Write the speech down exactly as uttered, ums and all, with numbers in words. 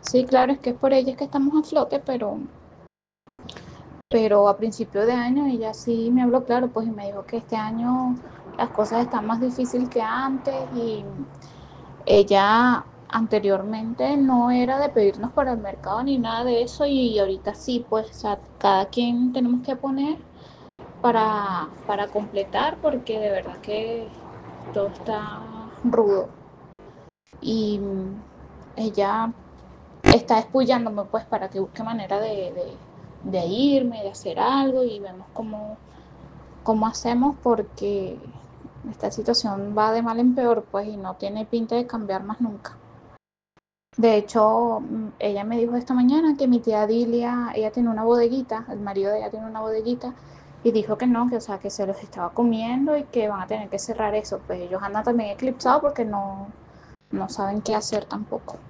Sí, claro, es que es por ella es que estamos a flote, pero, pero a principio de año ella sí me habló claro, pues y me dijo que este año las cosas están más difíciles que antes y ella anteriormente no era de pedirnos para el mercado ni nada de eso y ahorita sí, pues o sea, cada quien tenemos que poner para, para completar porque de verdad que todo está rudo. Y ella está espullándome pues para que busque manera de, de, de irme, de hacer algo y vemos cómo, cómo hacemos porque esta situación va de mal en peor pues y no tiene pinta de cambiar más nunca. De hecho, ella me dijo esta mañana que mi tía Dilia, ella tiene una bodeguita, el marido de ella tiene una bodeguita, y dijo que no, que o sea, que se los estaba comiendo y que van a tener que cerrar eso. Pues ellos andan también eclipsados porque no, no saben qué hacer tampoco.